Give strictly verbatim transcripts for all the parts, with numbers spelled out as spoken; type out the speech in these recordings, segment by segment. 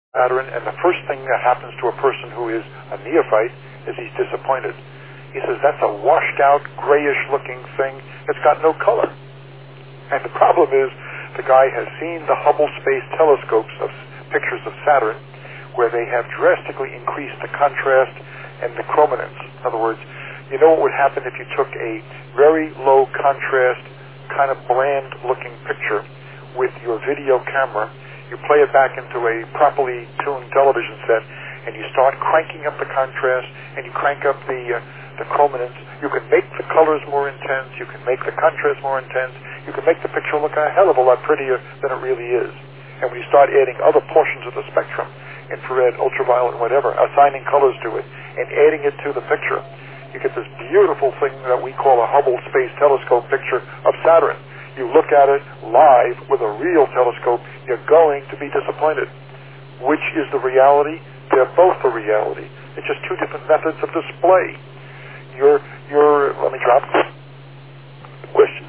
pattern, and the first thing that happens to a person who is a neophyte is he's disappointed. He says, that's a washed-out, grayish-looking thing. It's got no color. And the problem is, the guy has seen the Hubble Space Telescopes of pictures of Saturn, where they have drastically increased the contrast and the chrominance. In other words, you know what would happen if you took a very low contrast, kind of bland-looking picture with your video camera, you play it back into a properly tuned television set, and you start cranking up the contrast, and you crank up the uh, the chrominance. You can make the colors more intense, you can make the contrast more intense, you can make the picture look a hell of a lot prettier than it really is. And when you start adding other portions of the spectrum, infrared, ultraviolet, whatever, assigning colors to it, and adding it to the picture, you get this beautiful thing that we call a Hubble Space Telescope picture of Saturn. You look at it live with a real telescope, you're going to be disappointed. Which is the reality? They're both the reality. It's just two different methods of display. Your, your, let me drop question.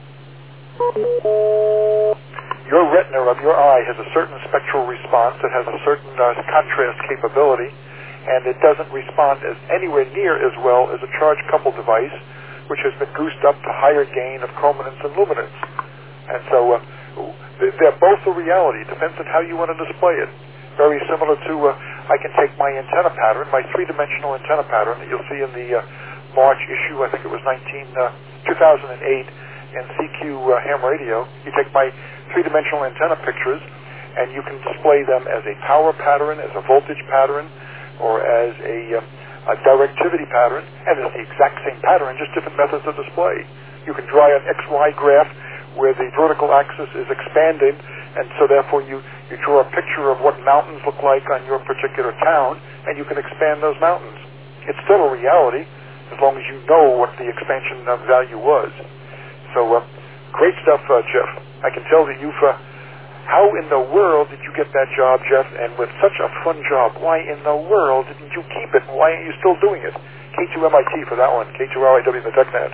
Your retina of your eye has a certain spectral response. It has a certain uh, contrast capability, and it doesn't respond as anywhere near as well as a charge-coupled device, which has been goosed up to higher gain of chrominance and luminance. And so uh, they're both a reality. It depends on how you want to display it. Very similar to, uh, I can take my antenna pattern, my three-dimensional antenna pattern that you'll see in the uh, March issue, I think it was nineteen, uh, two thousand eight, in C Q uh, ham radio. You take my three-dimensional antenna pictures, and you can display them as a power pattern, as a voltage pattern, or as a, um, a directivity pattern, and it's the exact same pattern, just different methods of display. You can draw an X Y graph where the vertical axis is expanded, and so therefore you, you draw a picture of what mountains look like on your particular town, and you can expand those mountains. It's still a reality, as long as you know what the expansion of value was. So, uh, great stuff, uh, Jeff. I can tell that you've, uh, how in the world did you get that job, Jeff? And with such a fun job, why in the world didn't you keep it? And why aren't you still doing it? K two M I T for that one. K two R I W, the TechNet.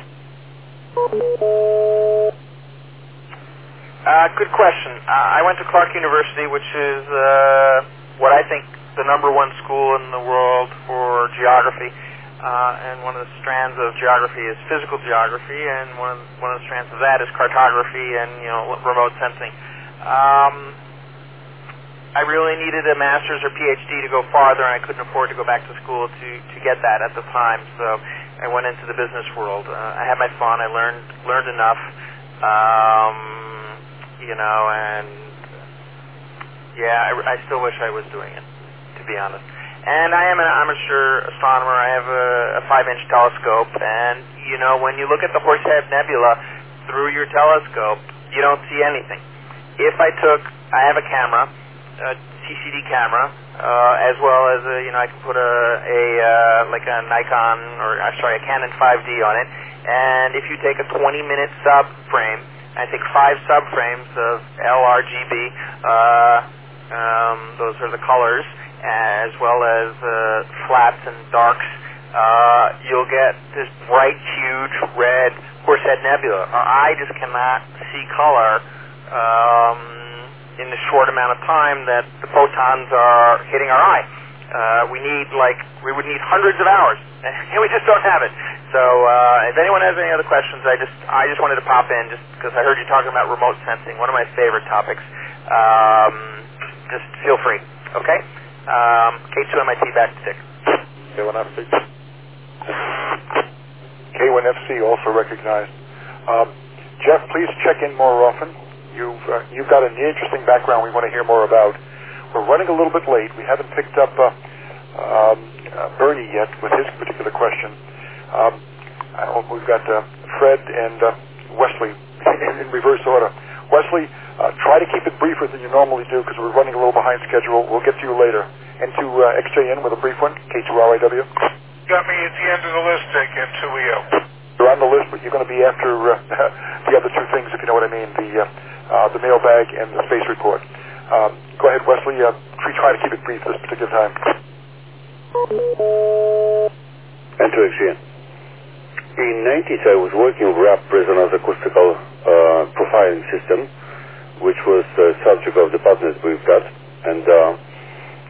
Uh, good question. Uh, I went to Clark University, which is uh, what I think the number one school in the world for geography. Uh, and one of the strands of geography is physical geography, and one of, one of the strands of that is cartography and, you know, remote sensing. Um, I really needed a master's or P H D to go farther, and I couldn't afford to go back to school to, to get that at the time, so I went into the business world. Uh, I had my fun. I learned learned enough, um, you know, and yeah, I, I still wish I was doing it, to be honest. And I am an amateur astronomer. I have a, a five-inch telescope, and, you know, when you look at the Horsehead Nebula through your telescope, you don't see anything. If I took, I have a camera, a C C D camera, uh, as well as, a, you know, I can put a, a uh, like a Nikon, or, uh, sorry, a Canon five D on it, and if you take a twenty-minute subframe, I take five subframes of L R G B, uh, um, those are the colors, as well as uh, flats and darks, uh, you'll get this bright, huge, red Horsehead Nebula. Our eye just cannot see color um, in the short amount of time that the photons are hitting our eye. Uh, we need, like, we would need hundreds of hours, and we just don't have it. So uh, if anyone has any other questions, I just I just wanted to pop in just because I heard you talking about remote sensing, one of my favorite topics. Um, just feel free, okay? Um, K two M I T back to Dick. K one F C. K one F C also recognized. Um, Jeff, please check in more often. You've uh, you've got an interesting background we want to hear more about. We're running a little bit late. We haven't picked up uh, um, uh, Bernie yet with his particular question. Um, I hope we've got uh, Fred and uh, Wesley in reverse order. Wesley, uh, try to keep it briefer than you normally do because we're running a little behind schedule. We'll get to you later. And to uh, X J N with a brief one, K two R I W. Got me at the end of the list, Dick, and two E O. You're on the list, but you're going to be after uh, the other two things, if you know what I mean, the uh, uh, the mailbag and the space report. Um, go ahead, Wesley. Uh, try to keep it brief this particular time. And to X J N. In nineties, I was working with RAP, Resonance Acoustical uh, Profiling System, which was the subject of the patent we've got. And uh,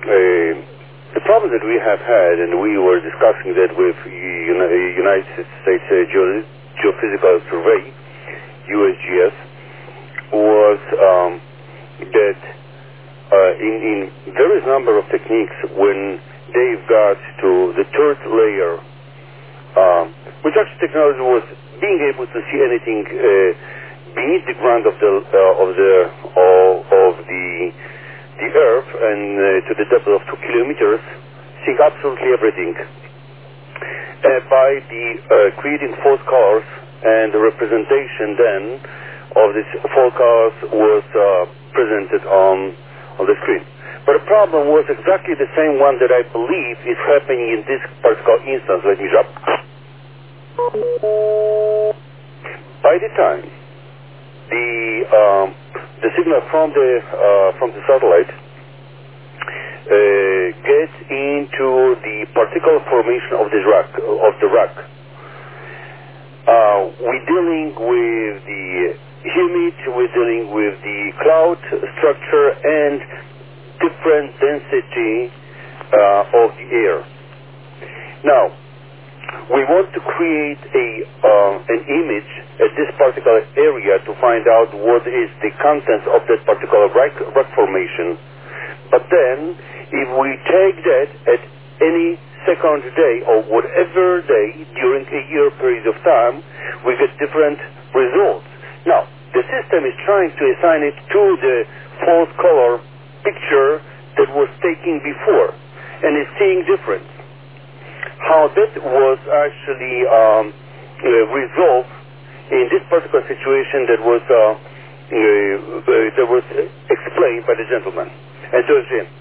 the problem that we have had, and we were discussing that with Uni- United States uh, Geo- Geophysical Survey, U S G S, was um, that uh, in, in various number of techniques, when they've got to the third layer, um, which actually technology was being able to see anything uh, beneath the ground of the uh, of the of, of the the Earth and uh, to the depth of two kilometers, seeing absolutely everything. Uh, by the uh, creating false colors, and the representation then of this false colors was uh, presented on on the screen. But the problem was exactly the same one that I believe is happening in this particular instance. Let me jump. By the time the um, the signal from the uh, from the satellite uh, gets into the particle formation of the rock of the rock, uh, we're dealing with the humid, we're dealing with the cloud structure and different density uh, of the air. Now, we want to create a uh, an image at this particular area to find out what is the contents of that particular rock, rock formation. But then, if we take that at any second day or whatever day during a year period of time, we get different results. Now, the system is trying to assign it to the false color picture that was taken before, and is seeing difference. How that was actually um, uh, resolved in this particular situation that was uh, uh, uh, that was explained by the gentleman. And so it's him.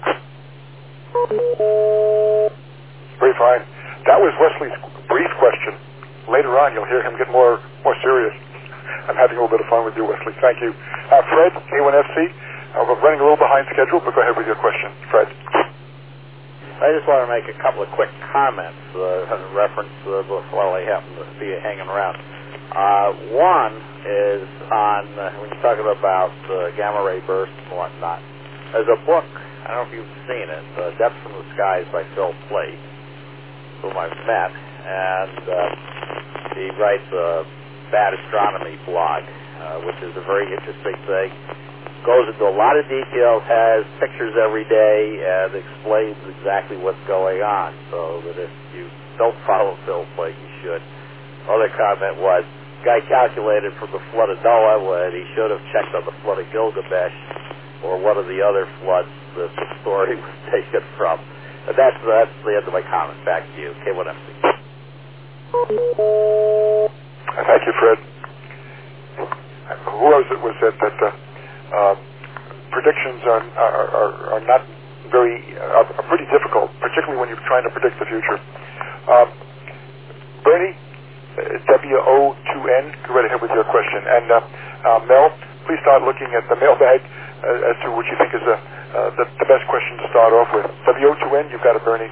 Very fine. That was Wesley's brief question. Later on, you'll hear him get more more serious. I'm having a little bit of fun with you, Wesley. Thank you. Uh, Fred, K one F C. Uh, we're running a little behind schedule, but go ahead with your question, Fred. I just want to make a couple of quick comments uh, in reference uh, while I happen to be hanging around. Uh, one is on uh, when you're talking about uh, gamma ray bursts and whatnot. There's a book, I don't know if you've seen it, uh, Depths from the Skies by Phil Plait, whom I've met, and uh, he writes a Bad Astronomy blog, uh, which is a very interesting thing. Goes into a lot of details, has pictures every day, and explains exactly what's going on, so that if you don't follow Phil Plait, you should. Other comment was, guy calculated from the flood of Noah when he should have checked on the flood of Gilgamesh or one of the other floods that the story was taken from. And that's, that's the end of my comment. Back to you, K one F C. Thank you, Fred. Who else was it that uh, uh, predictions are, are, are, are not very, are, are pretty difficult, particularly when you're trying to predict the future. Uh, Bernie, W O two N, go right ahead with your question. And uh, uh, Mel, please start looking at the mailbag uh, as to what you think is the, uh, the, the best question to start off with. W O two N, you've got it, Bernie.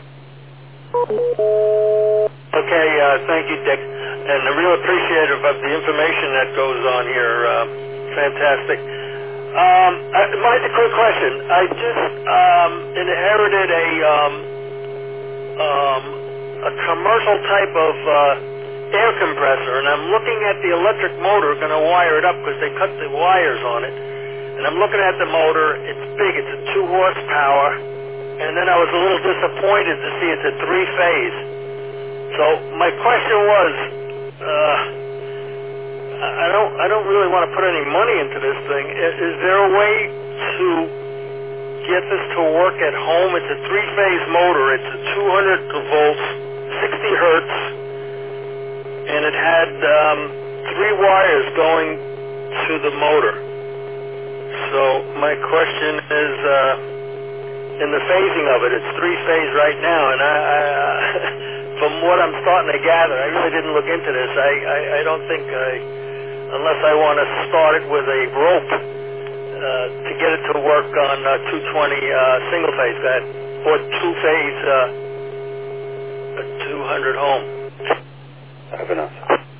Okay, uh, thank you, Dick. And I'm real appreciative of the information that goes on here. Uh, fantastic. Um, I, my quick question. I just um, inherited a um, um, a commercial type of uh, air compressor, and I'm looking at the electric motor, going to wire it up because they cut the wires on it. And I'm looking at the motor. It's big. It's a two horsepower. And then I was a little disappointed to see it's a three phase. So my question was, uh, I don't, I don't really want to put any money into this thing. Is, is there a way to get this to work at home? It's a three-phase motor. It's a two hundred volts, sixty hertz, and it had um, three wires going to the motor. So my question is, uh, in the phasing of it, it's three-phase right now, and I, I uh, from what I'm starting to gather, I really didn't look into this. I, I, I don't think I, unless I want to start it with a rope uh, to get it to work on uh, two twenty uh, single phase, that or two phase uh, two hundred ohm. I have enough.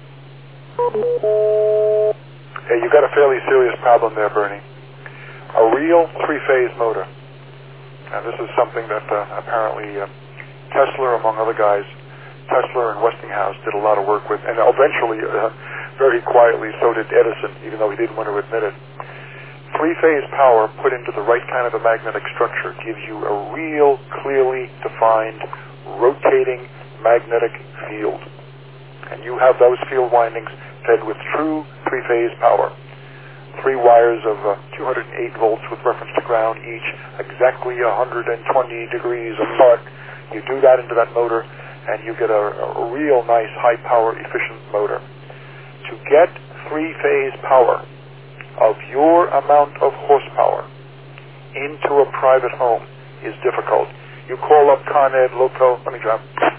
Hey, you've got a fairly serious problem there, Bernie. A real three-phase motor. And this is something that uh, apparently uh, Tesla, among other guys, Tesla and Westinghouse did a lot of work with, and eventually, uh, very quietly, so did Edison, even though he didn't want to admit it. Three-phase power put into the right kind of a magnetic structure gives you a real, clearly defined, rotating magnetic field. And you have those field windings fed with true three-phase power. Three wires of uh, two hundred eight volts with reference to ground each, exactly one hundred twenty degrees apart. You do that into that motor, and you get a, a real nice high-power, efficient motor. To get three-phase power of your amount of horsepower into a private home is difficult. You call up Con Ed, Loco, let me drop.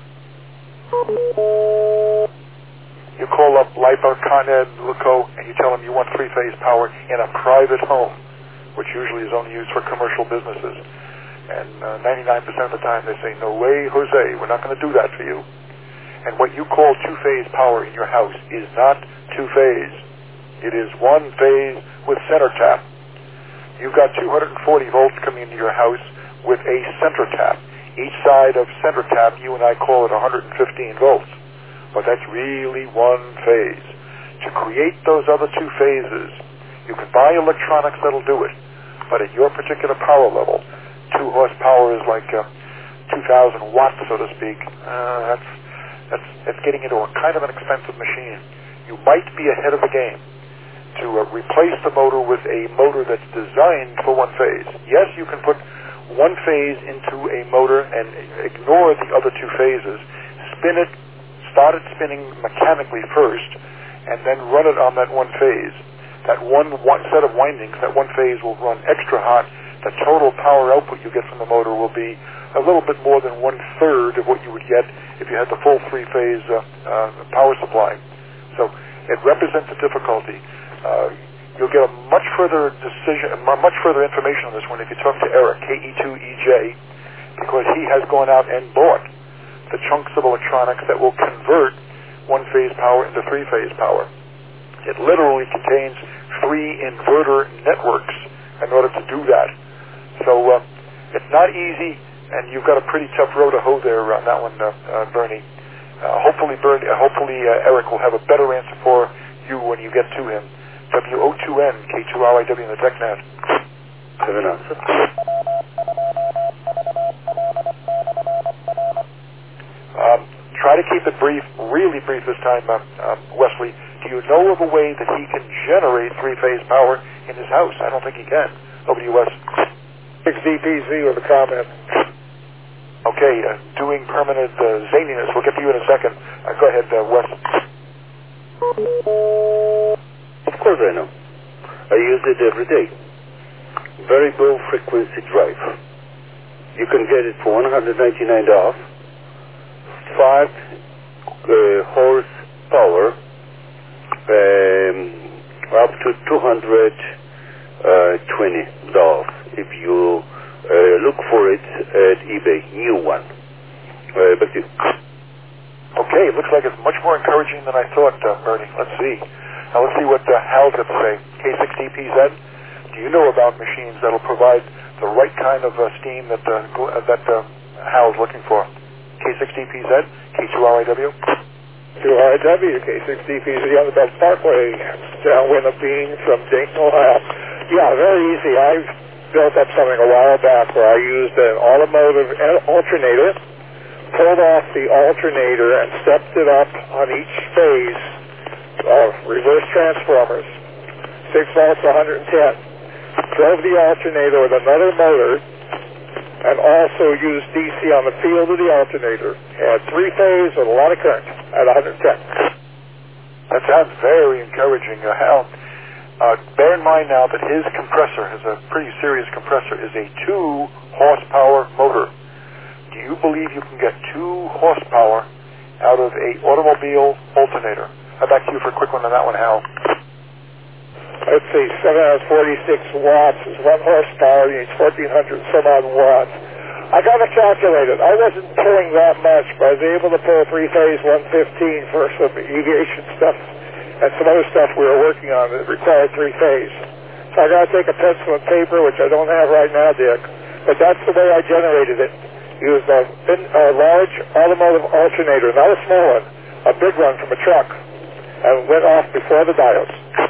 You call up LIPA, Con Ed, Loco, and you tell them you want three-phase power in a private home, which usually is only used for commercial businesses. And uh, ninety-nine percent of the time they say, no way, Jose, we're not going to do that for you. And what you call two-phase power in your house is not two-phase. It is one phase with center tap. You've got two hundred forty volts coming into your house with a center tap. Each side of center tap, you and I call it one hundred fifteen volts. But that's really one phase. To create those other two phases, you can buy electronics that'll do it. But at your particular power level, two horsepower is like uh, two thousand watts, so to speak. Uh, that's, that's, that's getting into a kind of an expensive machine. You might be ahead of the game to uh, replace the motor with a motor that's designed for one phase. Yes, you can put one phase into a motor and ignore the other two phases, spin it, start it spinning mechanically first, and then run it on that one phase. That one, one set of windings, that one phase will run extra hot. The total power output you get from the motor will be a little bit more than one-third of what you would get if you had the full three-phase uh, uh, power supply. So it represents a difficulty. Uh, you'll get a much further decision, much further information on this one if you talk to Eric, K E two E J, because he has gone out and bought the chunks of electronics that will convert one-phase power into three-phase power. It literally contains three inverter networks in order to do that. So uh, it's not easy, and you've got a pretty tough row to hoe there on that one, uh, uh, Bernie. Uh, hopefully, Bernie, uh, hopefully uh, Eric will have a better answer for you when you get to him. W O two N, K two R I W in the TechNet. Have an answer. Um, try to keep it brief, really brief this time, uh, uh, Wesley. Do you know of a way that he can generate three-phase power in his house? I don't think he can. Over to you, Wes. six D P Z with a comment. Okay, uh, doing permanent uh, zaniness. We'll get to you in a second. Uh, go ahead, uh, Wes. Of course I know. I use it every day. Variable frequency drive. You can get it for one hundred ninety-nine dollars. Five uh, horsepower, um, up to two hundred twenty dollars if you uh, look for it at eBay. New one. Uh, back to you. Okay, it looks like it's much more encouraging than I thought, uh, Bernie. Let's see. Now let's see what uh, Hal's got to say. K six D P Z, do you know about machines that'll provide the right kind of uh, steam that uh, gl- uh, that uh, Hal's looking for? K six D P Z, K two R I W? two R I W, K six D P Z on the Belt Parkway, downwind of Bean from Dayton, Ohio. Yeah, very easy. I've built up something a while back where I used an automotive alternator, pulled off the alternator and stepped it up on each phase of reverse transformers, six volts, one hundred ten. Drove the alternator with another motor and also used D C on the field of the alternator. Had three phase with a lot of current at one hundred ten. That sounds very encouraging. Uh, Hal, uh, bear in mind now that his compressor, is a pretty serious compressor, is a two horsepower motor. Do you believe you can get two horsepower out of a automobile alternator? I'll back to you for a quick one on that one, Hal. Let's see, seven hundred forty-six watts is one horsepower, you need fourteen hundred some odd watts. I got it calculated. I wasn't pulling that much, but I was able to pull three-phase one fifteen for some aviation stuff and some other stuff we were working on that required three-phase. So I got to take a pencil and paper, which I don't have right now, Dick, but that's the way I generated it. Used a, thin, a large automotive alternator, not a small one, a big one from a truck, and went off before the diodes.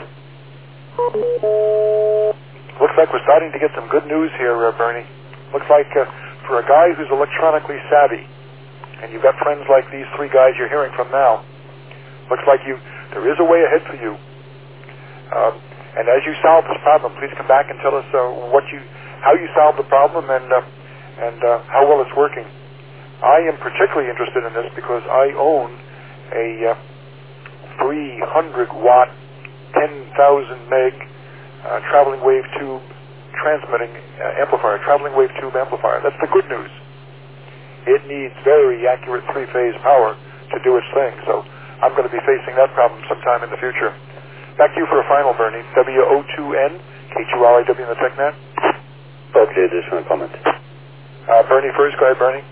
Looks like we're starting to get some good news here, uh, Bernie. Looks like uh, for a guy who's electronically savvy, and you've got friends like these three guys you're hearing from now, looks like you there is a way ahead for you. Um, and as you solve this problem, please come back and tell us uh, what you, how you solved the problem and uh, and uh, how well it's working. I am particularly interested in this because I own a uh, three hundred watt, ten thousand meg uh, traveling wave tube transmitting uh, amplifier, traveling wave tube amplifier. That's the good news. It needs very accurate three-phase power to do its thing. So I'm going to be facing that problem sometime in the future. Back to you for a final, Bernie. W O two N, K two R I W in the TechNet. Okay, additional comment. Uh, Bernie first. Go ahead, Bernie.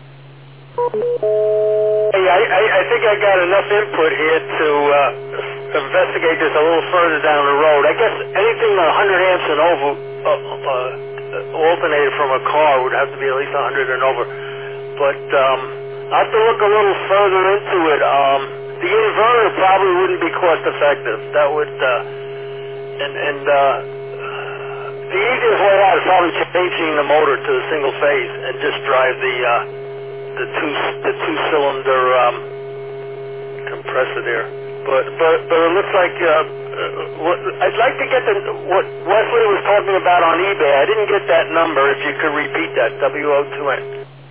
Hey, I, I, I think I got enough input here to uh, investigate this a little further down the road. I guess anything one hundred amps and over, uh, uh, alternated from a car would have to be at least one hundred and over. But um, I have to look a little further into it. Um, the inverter probably wouldn't be cost effective. That would, uh, and and uh, the easiest way out is probably changing the motor to a single phase and just drive the uh, the two the two cylinder um, compressor there. But but but it looks like uh, uh, what, I'd like to get the what Wesley was talking about on eBay. I didn't get that number. If you could repeat that, W O two N.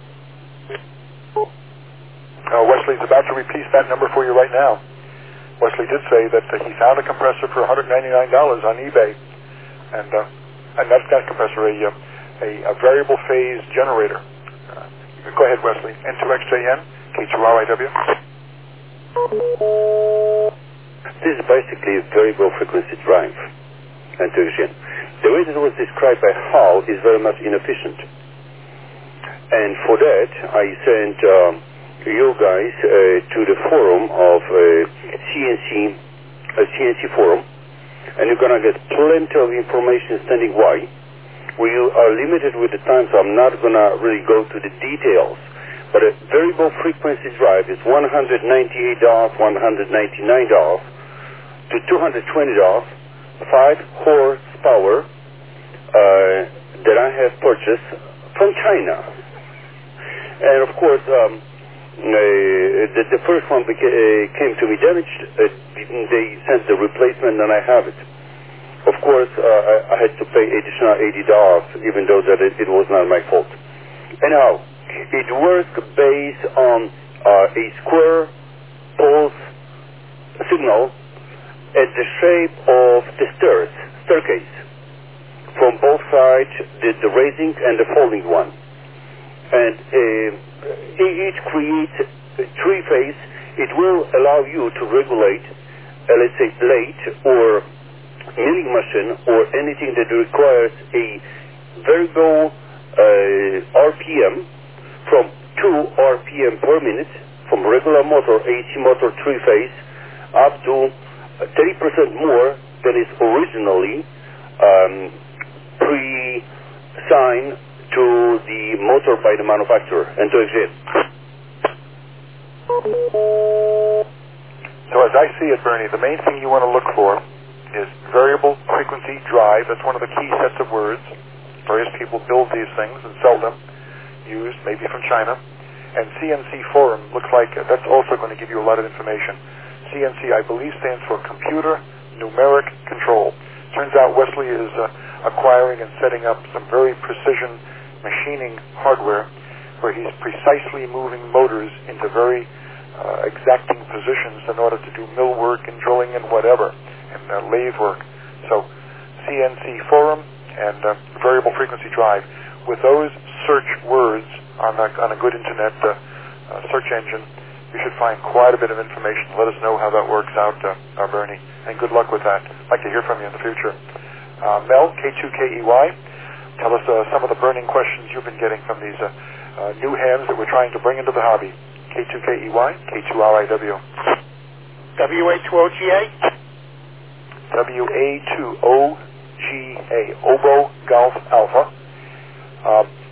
Uh, Wesley's about to repeat that number for you right now. Wesley did say that uh, he found a compressor for one hundred ninety-nine dollars on eBay, and uh, and that's that compressor, a, a a variable phase generator. Uh, go ahead, Wesley. N two X J N, K two R I W. This is basically a variable frequency drive. And to again, the way that it was described by Hal is very much inefficient. And for that, I sent um, you guys uh, to the forum of uh, C N C, a C N C forum, and you're going to get plenty of information standing why. We are limited with the time, so I'm not going to really go to the details. But a variable frequency drive is one hundred ninety-eight dollars, one hundred ninety-nine dollars to two hundred twenty dollars, five horsepower uh, that I have purchased from China. And of course, um, uh, the, the first one beca- uh, came to me damaged. Uh, they sent the replacement, and I have it. Of course, uh, I, I had to pay additional eighty dollars, even though that it, it was not my fault. Anyhow, it works based on uh, a square pulse signal at the shape of the stairs, staircase, from both sides, the, the raising and the falling one. And uh, each creates a three-phase. It will allow you to regulate, uh, let's say, plate or milling machine or anything that requires a variable uh, R P M from two R P M per minute, from regular motor, A C motor, three-phase, up to thirty percent more than is originally um, pre-signed to the motor by the manufacturer and to exist. So as I see it, Bernie, the main thing you want to look for is variable frequency drive. That's one of the key sets of words. Various people build these things and sell them, used maybe from China. And C N C Forum looks like that's also going to give you a lot of information. C N C, I believe, stands for Computer Numeric Control. Turns out Wesley is uh, acquiring and setting up some very precision machining hardware where he's precisely moving motors into very uh, exacting positions in order to do mill work and drilling and whatever, and uh, lathe work. So C N C Forum and uh, variable frequency drive. With those search words on a, on a good internet uh, uh, search engine, you should find quite a bit of information. Let us know how that works out, uh, uh, Bernie, and good luck with that. I'd like to hear from you in the future. Uh, Mel, K two K E Y, tell us uh, some of the burning questions you've been getting from these uh, uh, new hands that we're trying to bring into the hobby. K two K E Y, K two R I W. W A two O G A? W A two O G A, Obo Golf Alpha. Um,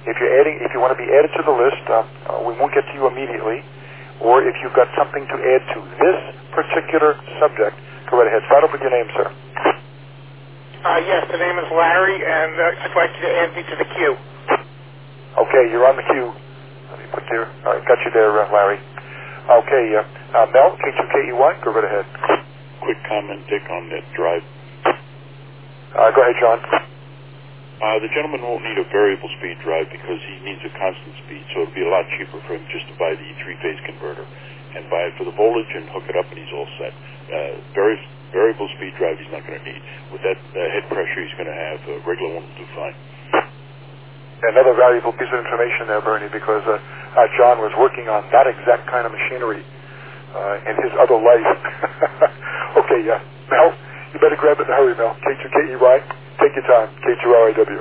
If you're adding, if you want to be added to the list, uh, uh, we won't get to you immediately. Or if you've got something to add to this particular subject, go right ahead. Start off with your name, sir. Uh, yes, the name is Larry, and uh, I'd like you to add me to the queue. Okay, you're on the queue. Let me put there. All right, got you there, uh, Larry. Okay, uh, uh, Mel, K two K E Y, go right ahead. Quick comment, Dick, on that drive. Uh, go ahead, John. Uh, the gentleman won't need a variable speed drive because he needs a constant speed, so it'll be a lot cheaper for him just to buy the three-phase converter and buy it for the voltage and hook it up, and he's all set. Uh, vari- variable speed drive he's not going to need. With that uh, head pressure he's going to have, a regular one will do fine. Another valuable piece of information there, Bernie, because uh, uh, John was working on that exact kind of machinery uh, in his other life. Okay, uh, Mel, you better grab it in a hurry, Mel. K two K E Y, take your time. K two R I W.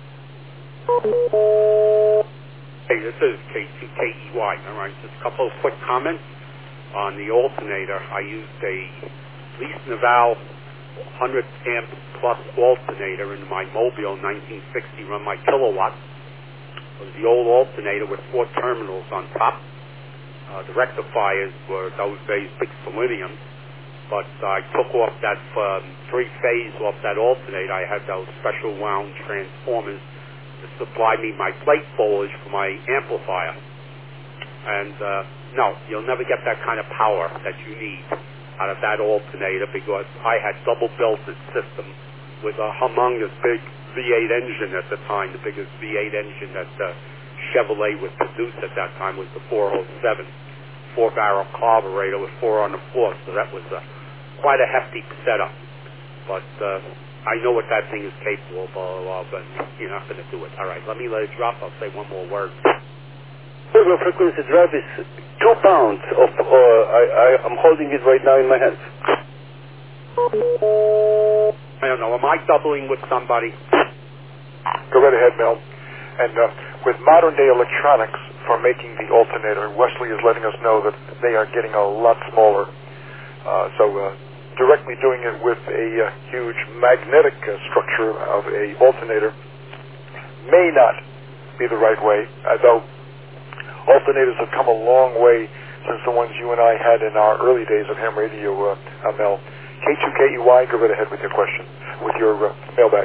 Hey, this is K two K E Y. All right, just a couple of quick comments on the alternator. I used a Lease Naval one hundred amp plus alternator in my Mobile nineteen sixty, run my kilowatt. It was the old alternator with four terminals on top. Uh, the rectifiers were those days big selenium, but I took off that um, three-phase off that alternator. I had those special wound transformers to supply me my plate foliage for my amplifier. And uh, no, you'll never get that kind of power that you need out of that alternator because I had double-belted system with a humongous big V eight engine at the time. The biggest V eight engine that uh, Chevrolet would produce at that time was the four oh seven, four-barrel carburetor with four on the floor. So that was uh, quite a hefty setup. But uh, I know what that thing is capable of, and you're not going to do it. All right, let me let it drop. I'll say one more word. Variable frequency drive is two pounds of, uh, I, I, I'm holding it right now in my hands. I don't know, am I doubling with somebody? Go right ahead, Mel. And uh, with modern-day electronics for making the alternator, Wesley is letting us know that they are getting a lot smaller. Uh, so uh, directly doing it with a uh, huge magnetic uh, structure of a alternator may not be the right way, although alternators have come a long way since the ones you and I had in our early days of ham radio, uh, uh, Mel. K two K E Y, go right ahead with your question, with your uh, mailbag.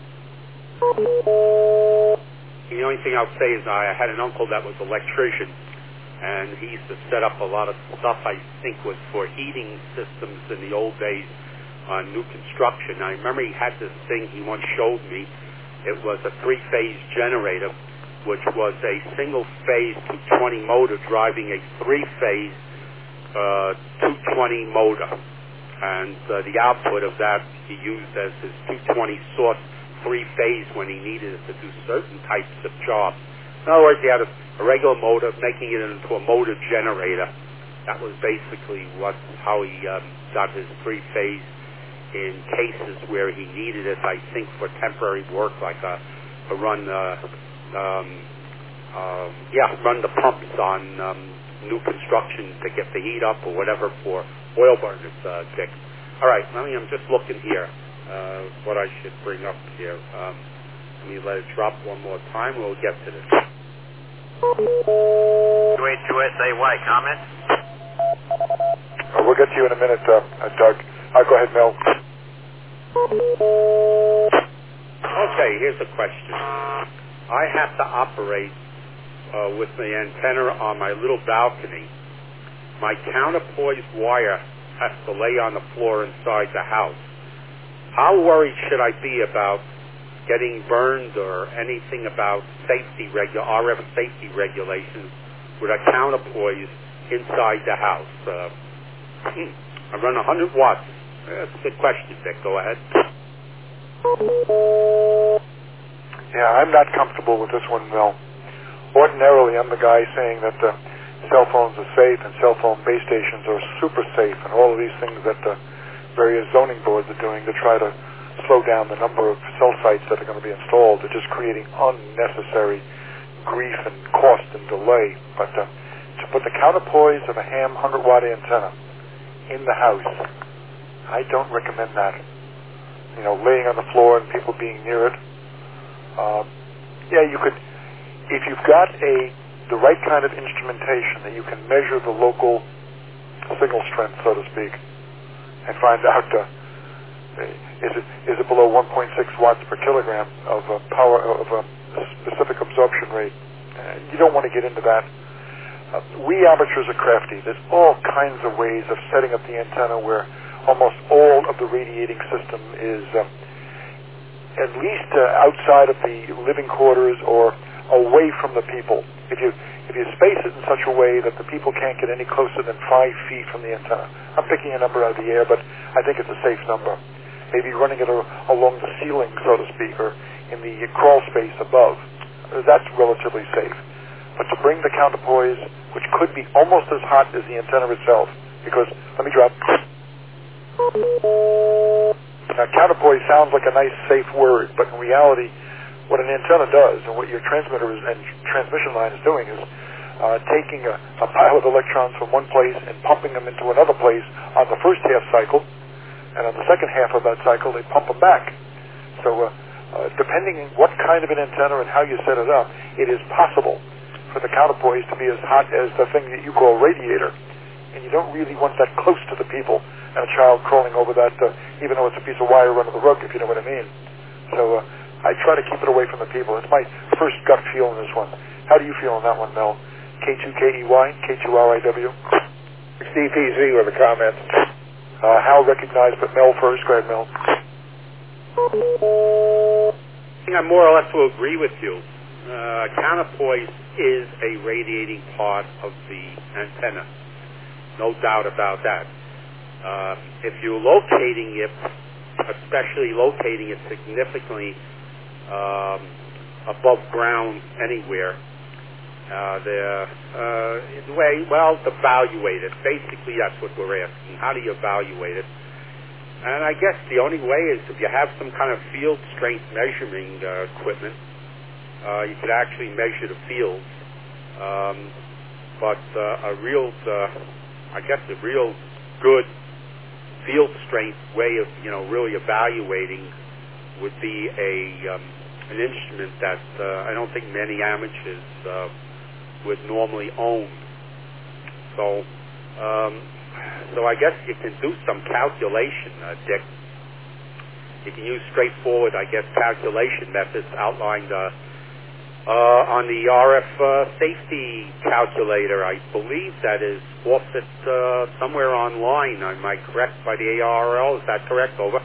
The only thing I'll say is I had an uncle that was an electrician, and he used to set up a lot of stuff I think was for heating systems in the old days on new construction. I remember he had this thing he once showed me. It was a three-phase generator, which was a single-phase two twenty motor driving a three-phase uh, two twenty motor. And uh, the output of that he used as his two twenty source three-phase when he needed it to do certain types of jobs. In other words, he had a, a regular motor, making it into a motor generator. That was basically what how he um, got his three-phase in cases where he needed it, I think, for temporary work, like a, a run, uh, um, um, yeah, run the pumps on um, new construction to get the heat up or whatever for oil burners, uh, Dick. All right, let me, I'm just looking here, uh, what I should bring up here. Um, let me let it drop one more time, we'll get to this. two eighty-two S A Y, comment? Uh, we'll get to you in a minute, uh, uh, Doug. Uh, go ahead, Mel. Okay, here's a question. I have to operate uh, with the antenna on my little balcony. My counterpoise wire has to lay on the floor inside the house. How worried should I be about getting burned or anything about safety regu- R F safety regulations with a counterpoise inside the house? Uh, I run one hundred watts. That's a good question, Dick. Go ahead. Yeah, I'm not comfortable with this one, Mel. Ordinarily, I'm the guy saying that uh, cell phones are safe and cell phone base stations are super safe and all of these things that uh, various zoning boards are doing to try to slow down the number of cell sites that are going to be installed. They're just creating unnecessary grief and cost and delay. But uh, to put the counterpoise of a ham one hundred watt antenna in the house, I don't recommend that. You know, laying on the floor and people being near it. Um, yeah, you could if you've got a the right kind of instrumentation that you can measure the local signal strength, so to speak, and find out uh, is it is it below one point six watts per kilogram of uh, power of a specific absorption rate. Uh, you don't want to get into that. Uh, we amateurs are crafty. There's all kinds of ways of setting up the antenna where almost all of the radiating system is uh, at least uh, outside of the living quarters or away from the people. If you if you space it in such a way that the people can't get any closer than five feet from the antenna. I'm picking a number out of the air, but I think it's a safe number. Maybe running it a, along the ceiling, so to speak, or in the crawl space above. That's relatively safe. But to bring the counterpoise, which could be almost as hot as the antenna itself, because, let me drop. Now, counterpoise sounds like a nice, safe word, but in reality, what an antenna does, and what your transmitter is, and transmission line is doing, is uh, taking a, a pile of electrons from one place and pumping them into another place on the first half cycle, and on the second half of that cycle, they pump them back. So, uh, uh, depending on what kind of an antenna and how you set it up, it is possible for the counterpoise to be as hot as the thing that you call radiator, and you don't really want that close to the people and a child crawling over that, uh, even though it's a piece of wire under the rug, if you know what I mean. So. Uh, I try to keep it away from the people. It's my first gut feel in this one. How do you feel on that one, Mel? K two K E Y, K two R I W? Steve P Z with a comment. Uh, Hal recognized, but Mel first. Go ahead, Mel. I think I more or less will agree with you. Uh, counterpoise is a radiating part of the antenna. No doubt about that. Uh, if you're locating it, especially locating it significantly Um, above ground anywhere. Uh, the, uh, the way, well, evaluate it. Basically, that's what we're asking. How do you evaluate it? And I guess the only way is if you have some kind of field strength measuring uh, equipment, uh, you could actually measure the fields. Um, but uh, a real, uh, I guess, a real good field strength way of, you know, really evaluating would be a um, an instrument that uh, I don't think many amateurs uh, would normally own. So, um, so I guess you can do some calculation, uh, Dick. You can use straightforward, I guess, calculation methods outlined uh, uh, on the R F uh, safety calculator. I believe that is offered uh, somewhere online. Am I correct by the A R L? Is that correct? Over.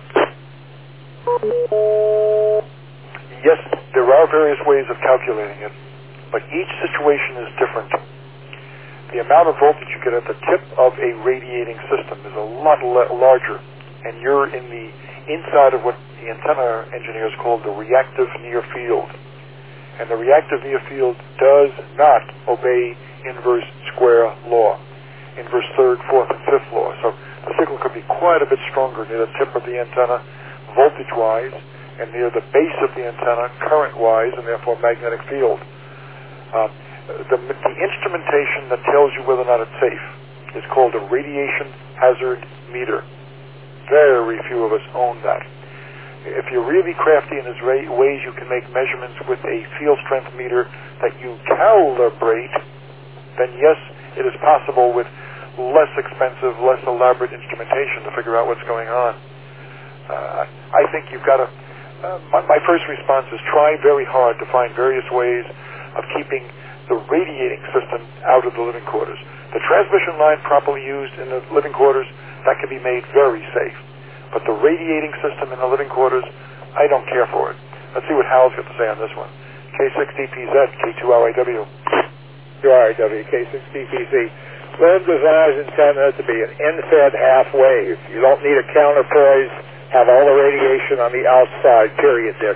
Yes, there are various ways of calculating it, but each situation is different. The amount of voltage you get at the tip of a radiating system is a lot le- larger, and you're in the inside of what the antenna engineers call the reactive near field. And the reactive near field does not obey inverse square law, inverse third, fourth, and fifth law. So the signal could be quite a bit stronger near the tip of the antenna, voltage-wise, and near the base of the antenna, current-wise, and therefore magnetic field. Uh, the, the instrumentation that tells you whether or not it's safe is called a radiation hazard meter. Very few of us own that. If you're really crafty in these ways, you can make measurements with a field strength meter that you calibrate, then yes, it is possible with less expensive, less elaborate instrumentation to figure out what's going on. Uh, I think you've got to Uh, my, my first response is try very hard to find various ways of keeping the radiating system out of the living quarters. The transmission line properly used in the living quarters, that can be made very safe. But the radiating system in the living quarters, I don't care for it. Let's see what Hal's got to say on this one. K six D P Z, K two R I W. two R I W, K six D P Z. Lynn designs antenna to be an in-fed half wave. You don't need a counterpoise. Have all the radiation on the outside, period, Dick.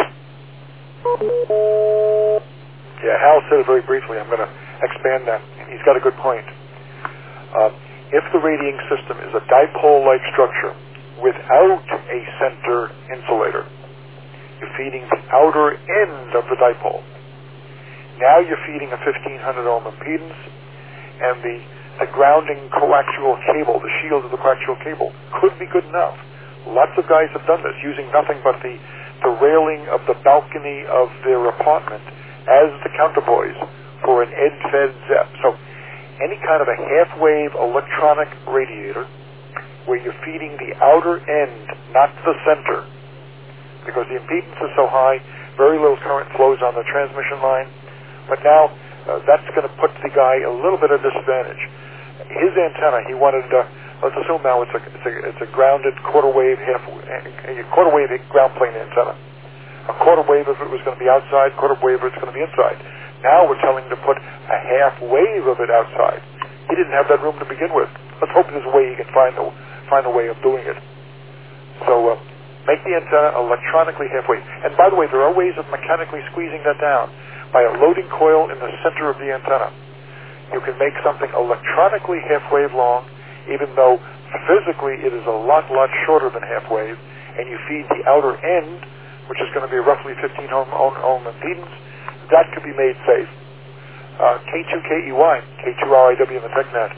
Yeah, Hal said it very briefly. I'm going to expand that. He's got a good point. Uh, if the radiating system is a dipole-like structure without a center insulator, you're feeding the outer end of the dipole. Now you're feeding a fifteen hundred ohm impedance, and the, the grounding coaxial cable, the shield of the coaxial cable, could be good enough. Lots of guys have done this using nothing but the, the railing of the balcony of their apartment as the counterpoise for an Ed-Fed ZEP. So any kind of a half-wave electronic radiator where you're feeding the outer end, not the center, because the impedance is so high, very little current flows on the transmission line. But now uh, that's going to put the guy a little bit at a disadvantage. His antenna, he wanted, uh, let's assume now it's a, it's a, it's a grounded quarter wave, half, a quarter wave ground plane antenna. A quarter wave if it was going to be outside, quarter wave if it's going to be inside. Now we're telling him to put a half wave of it outside. He didn't have that room to begin with. Let's hope there's a way he can find a, find a way of doing it. So uh, make the antenna electronically half wave. And by the way, there are ways of mechanically squeezing that down by a loading coil in the center of the antenna. You can make something electronically half wave long, even though physically it is a lot, lot shorter than half wave, and you feed the outer end, which is going to be roughly fifteen ohm, ohm, ohm impedance. That could be made safe. Uh, K two K E Y, K two R I W in the TechNet.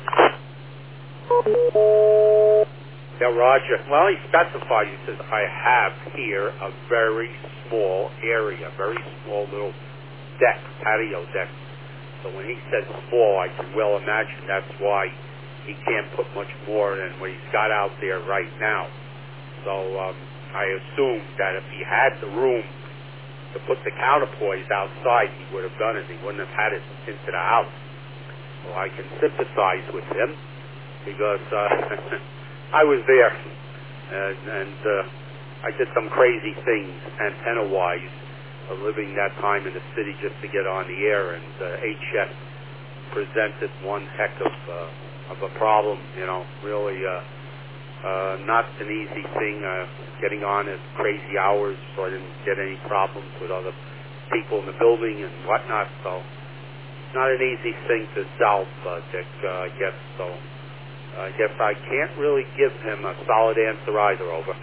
Yeah, Roger. Well, he specifies, he says, I have here a very small area, very small little deck, patio deck. So when he says small, I can well imagine that's why he can't put much more than what he's got out there right now. So um, I assume that if he had the room to put the counterpoise outside, he would have done it. He wouldn't have had it into the house. Well, I can sympathize with him because uh, I was there, and, and uh, I did some crazy things antenna-wise, uh, living that time in the city just to get on the air, and uh, H F presented one heck of, uh, of a problem, you know, really uh, uh, not an easy thing, uh, getting on at crazy hours so I didn't get any problems with other people in the building and whatnot, so not an easy thing to solve, uh, Dick, uh, I guess, so I guess I can't really give him a solid answer either, over.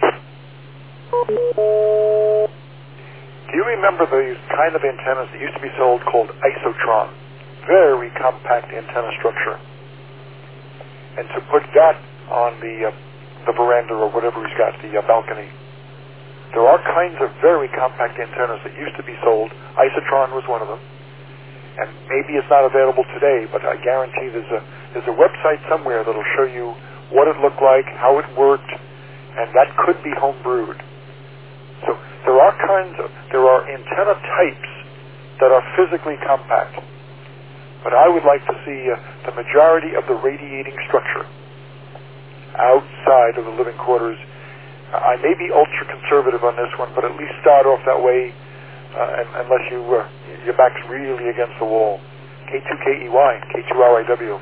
Do you remember these kind of antennas that used to be sold called Isotron? Very compact antenna structure. And to put that on the uh, the veranda or whatever he's got, the uh, balcony, there are kinds of very compact antennas that used to be sold. Isotron was one of them. And maybe it's not available today, but I guarantee there's a there's a website somewhere that'll show you what it looked like, how it worked, and that could be home brewed. So there are kinds of there are antenna types that are physically compact, but I would like to see uh, the majority of the radiating structure outside of the living quarters. I may be ultra conservative on this one, but at least start off that way, uh, and, unless you uh, your back's really against the wall. K two K E Y, K two R I W.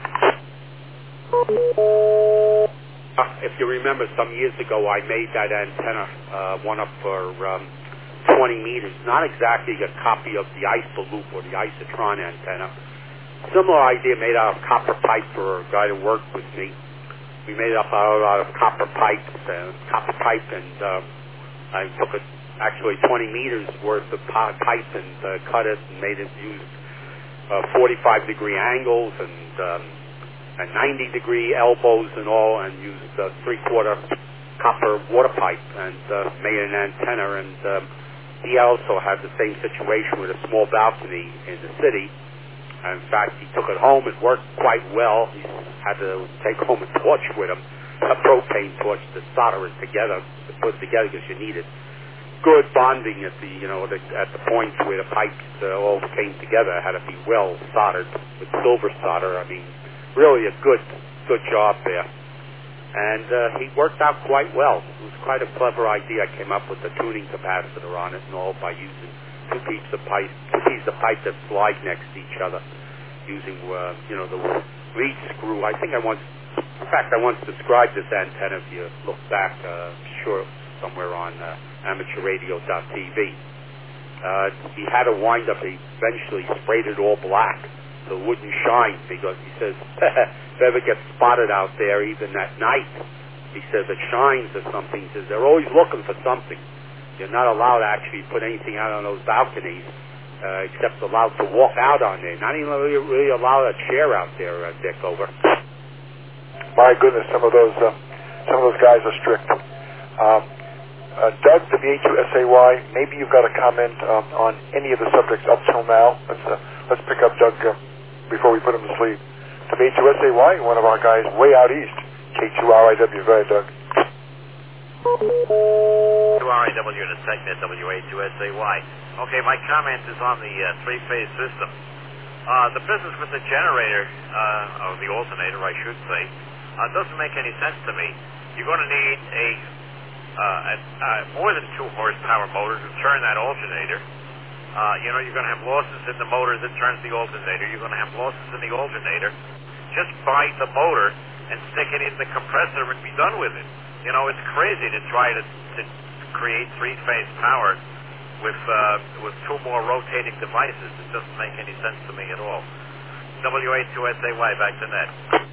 Uh, if you remember, some years ago, I made that antenna, uh, one up for um, twenty meters. Not exactly a copy of the Isoloop or the Isotron antenna. Similar idea, made out of copper pipe for a guy that worked with me. We made it up out, out of copper pipe, uh, copper pipe, and uh, I took it actually twenty meters worth of pipe and uh, cut it and made it use uh, forty-five degree angles and um, and ninety degree elbows and all, and used uh, three quarter copper water pipe and uh, made an antenna. And um, he also had the same situation with a small balcony in the city. And in fact, he took it home. It worked quite well. He had to take home a torch with him, a propane torch to solder it together, to put it together because you need it. Good bonding at the, you know, the, at the points where the pipes uh, all came together. It had to be well soldered with silver solder. I mean, really a good, good job there. And uh, he worked out quite well. It was quite a clever idea. I came up with the tuning capacitor on it and all by using two pieces of pipe, two pieces of pipe that slide next to each other, using, uh, you know, the lead screw. I think I once, in fact, I once described this antenna. If you look back, uh, sure, somewhere on uh, amateur radio dot t v. Uh, he had to wind up. He eventually sprayed it all black so it wouldn't shine, because he says if it ever gets spotted out there, even at night, he says it shines or something. He says they're always looking for something. You're not allowed to actually put anything out on those balconies, uh, except allowed to walk out on there. Not even really, really allowed a chair out there, uh, Dick, over. My goodness, some of those uh, some of those guys are strict. Um, Uh, Doug, the B eight two S A Y, maybe you've got a comment uh, on any of the subjects up till now. Let's uh, let's pick up Doug uh, before we put him to sleep. The B eight two S A Y, one of our guys way out east. K two R I W, go ahead, Doug. two R I W to TechNet W eight two S A Y. Okay, my comment is on the uh, three-phase system. Uh, the business with the generator, uh, or the alternator, I should say, uh, doesn't make any sense to me. You're going to need a, uh, a uh, more than two horsepower motor to turn that alternator. Uh, you know, you're going to have losses in the motor that turns the alternator. You're going to have losses in the alternator. Just buy the motor and stick it in the compressor and be done with it. You know, it's crazy to try to, to create three-phase power with uh, with two more rotating devices. It doesn't make any sense to me at all. W eight two S A Y, back to net.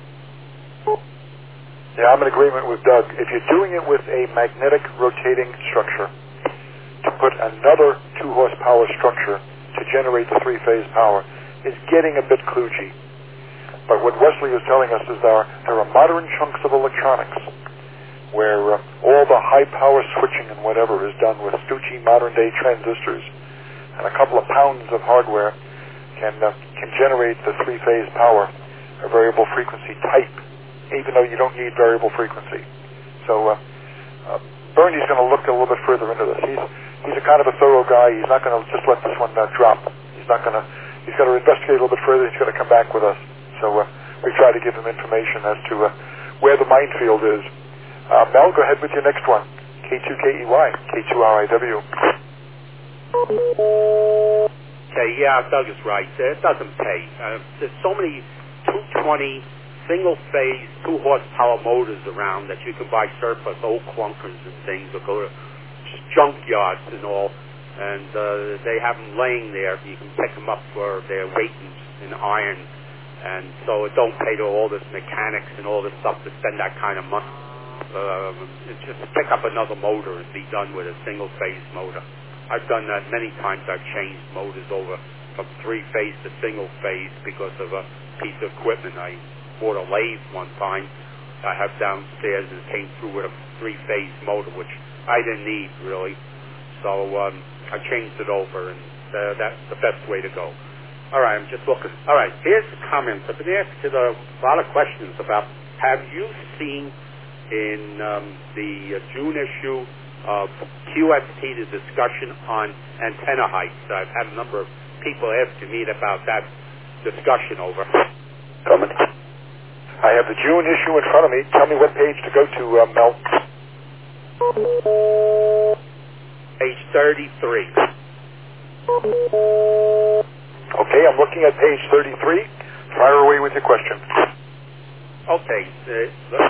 Yeah, I'm in agreement with Doug. If you're doing it with a magnetic rotating structure, to put another two horsepower structure to generate the three-phase power is getting a bit kludgy. But what Wesley is telling us is there are, there are modern chunks of electronics where uh, all the high-power switching and whatever is done with stoochy modern-day transistors, and a couple of pounds of hardware can uh, can generate the three-phase power, a variable frequency type, even though you don't need variable frequency. So uh, uh, Bernie's going to look a little bit further into this. He's he's a kind of a thorough guy. He's not going to just let this one uh, drop. He's not going to. He's got to investigate a little bit further. He's going to come back with us. So uh, we try to give him information as to uh, where the minefield is. Uh, Mel, go ahead with your next one. K two K E Y, K two R I W. Okay, yeah, Doug is right. It doesn't pay. Uh, there's so many two twenty single-phase, two-horsepower motors around that you can buy surplus old clunkers and things, or go to junkyards and all, and uh, they have them laying there. You can pick them up for their weight in, in iron, and so it don't pay to all this mechanics and all this stuff to spend that kind of money. Uh, just pick up another motor and be done with a single-phase motor. I've done that many times. I've changed motors over from three-phase to single-phase because of a piece of equipment. I bought a lathe one time I have downstairs and it came through with a three-phase motor, which I didn't need, really. So um, I changed it over, and uh, that's the best way to go. All right, I'm just looking. All right, here's the comments. I've been asked a lot of questions about, have you seen in um, the uh, June issue of Q S T the discussion on antenna heights? I've had a number of people asking me about that discussion over. Comment. I have the June issue in front of me. Tell me what page to go to, uh, Mel. Page thirty-three. Okay, I'm looking at page thirty-three. Fire away with your question. Okay. Uh,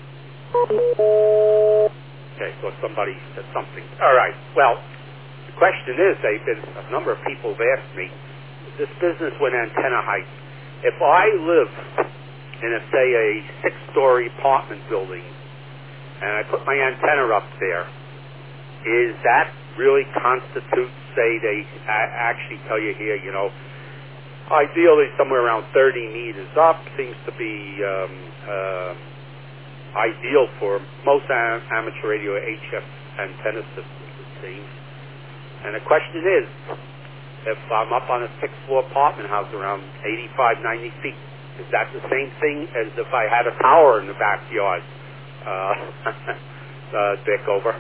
Okay, so somebody said something. All right. Well, the question is, they've been, a number of people have asked me, this business with antenna height. If I live in, a, say, a six-story apartment building, and I put my antenna up there, is that really constitute, say, they actually tell you here, you know, ideally somewhere around thirty meters up seems to be um, uh, ideal for most am- amateur radio H F antenna systems, it seems. And the question is, if I'm up on a sixth-floor apartment house around eighty-five, ninety feet, is that the same thing as if I had a tower in the backyard? Uh, uh, Dick, over.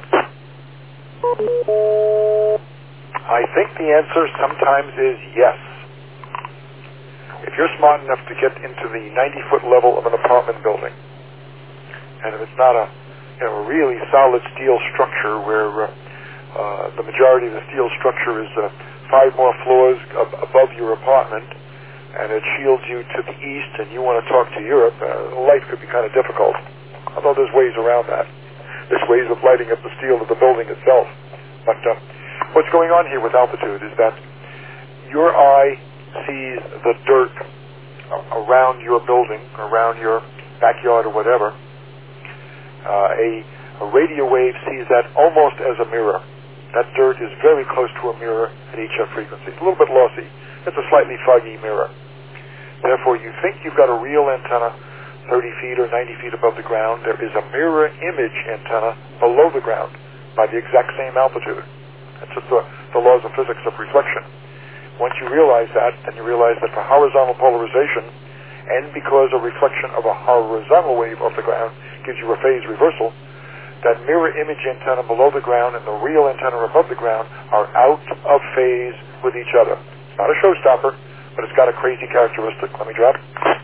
I think the answer sometimes is yes. If you're smart enough to get into the ninety-foot level of an apartment building, and if it's not a, you know, a really solid steel structure where uh, uh, the majority of the steel structure is uh, five more floors ab- above your apartment, and it shields you to the east, and you want to talk to Europe, uh, life could be kind of difficult. Although there's ways around that. There's ways of lighting up the steel of the building itself. But uh, what's going on here with altitude is that your eye sees the dirt around your building, around your backyard or whatever. Uh, a, a radio wave sees that almost as a mirror. That dirt is very close to a mirror at H F frequency. It's a little bit lossy. It's a slightly foggy mirror. Therefore, you think you've got a real antenna thirty feet or ninety feet above the ground. There is a mirror image antenna below the ground, by the exact same altitude. It's just the, the laws of physics of reflection. Once you realize that, then you realize that for horizontal polarization, and because a reflection of a horizontal wave off the ground gives you a phase reversal, that mirror image antenna below the ground and the real antenna above the ground are out of phase with each other. It's not a showstopper, but it's got a crazy characteristic. Let me drop.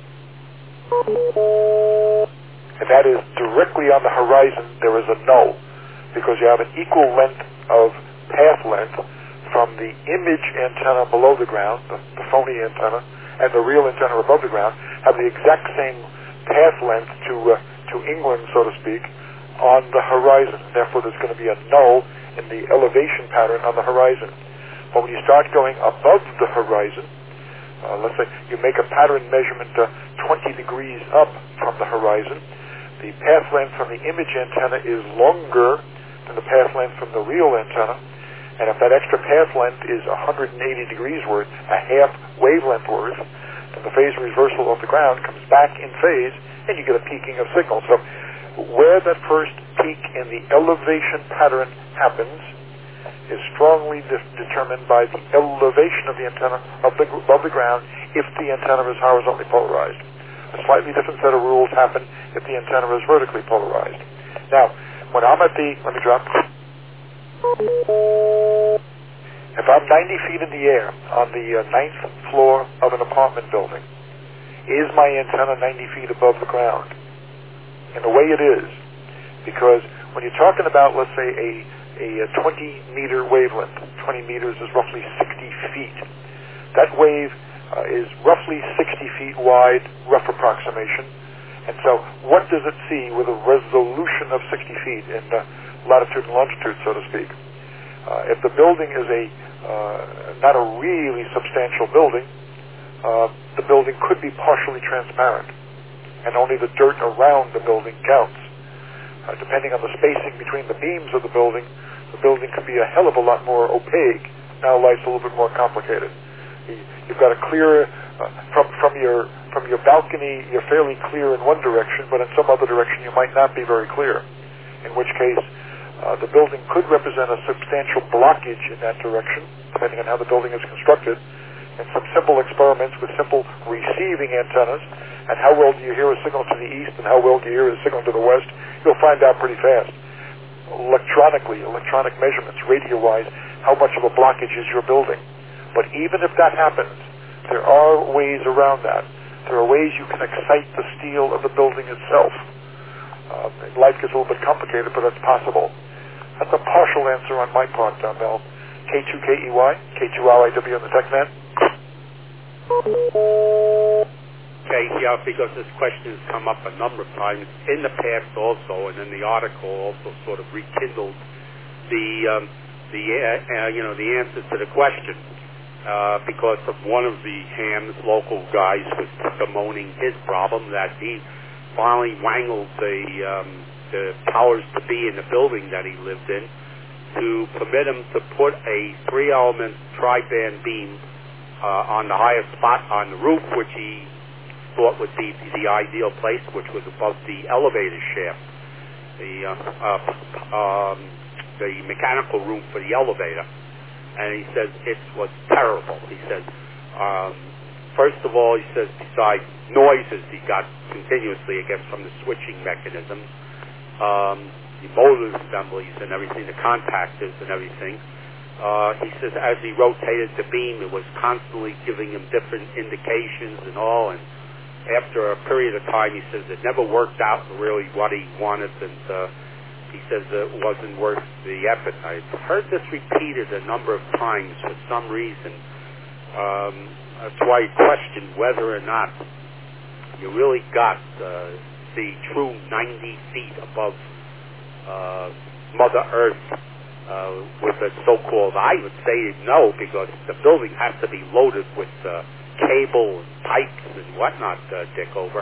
And that is directly on the horizon there is a null, because you have an equal length of path length from the image antenna below the ground, the, the phony antenna, and the real antenna above the ground have the exact same path length to uh, to England, so to speak, on the horizon. Therefore, there's going to be a null in the elevation pattern on the horizon. But when you start going above the horizon, uh, let's say you make a pattern measurement uh, twenty degrees up from the horizon, the path length from the image antenna is longer than the path length from the real antenna. And if that extra path length is one hundred eighty degrees worth, a half wavelength worth, then the phase reversal of the ground comes back in phase, and you get a peaking of signal. So where that first peak in the elevation pattern happens is strongly de- determined by the elevation of the antenna of the, above the ground if the antenna is horizontally polarized. A slightly different set of rules happen if the antenna is vertically polarized. Now, when I'm at the, let me drop. If I'm ninety feet in the air on the uh, ninth floor of an apartment building, is my antenna ninety feet above the ground? In a way it is, because when you're talking about, let's say, a, a twenty meter wavelength, twenty meters is roughly sixty feet. That wave uh, is roughly sixty feet wide, rough approximation. And so what does it see with a resolution of sixty feet in uh, latitude and longitude, so to speak? Uh, if the building is a uh, not a really substantial building, uh, the building could be partially transparent, and only the dirt around the building counts. Uh, depending on the spacing between the beams of the building, the building could be a hell of a lot more opaque. Now life's a little bit more complicated. You, you've got a clear, uh, from, from your from your balcony, you're fairly clear in one direction, but in some other direction you might not be very clear, in which case uh, the building could represent a substantial blockage in that direction, depending on how the building is constructed. And some simple experiments with simple receiving antennas, and how well do you hear a signal to the east and how well do you hear a signal to the west, you'll find out pretty fast. Electronically, electronic measurements, radio-wise, how much of a blockage is your building. But even if that happens, there are ways around that. There are ways you can excite the steel of the building itself. Uh, life gets a little bit complicated, but that's possible. That's a partial answer on my part, uh, Mel. K two K E Y, K two R I W on the TechNet. Okay, yeah, because this question has come up a number of times in the past also, and then the article also sort of rekindled the um, the uh, you know the answer to the question uh, because of one of the hams local guys was bemoaning his problem that he finally wangled the um, the powers to be in the building that he lived in to permit him to put a three-element tri-band beam uh, on the highest spot on the roof, which he thought would be the ideal place, which was above the elevator shaft, the uh, uh, um, the mechanical room for the elevator. And he says it was terrible. He says, um, first of all, he says besides noises he got continuously, I guess, from the switching mechanism, um, the motor assemblies and everything, the contactors and everything. Uh, he says as he rotated the beam, it was constantly giving him different indications and all. And after a period of time, he says it never worked out really what he wanted, and uh, he says it wasn't worth the effort. I've heard this repeated a number of times for some reason. Um, that's why I question whether or not you really got uh, the true ninety feet above uh, Mother Earth uh, with a so-called, I would say no, because the building has to be loaded with uh, cable and pipes and whatnot, uh, Dick, over.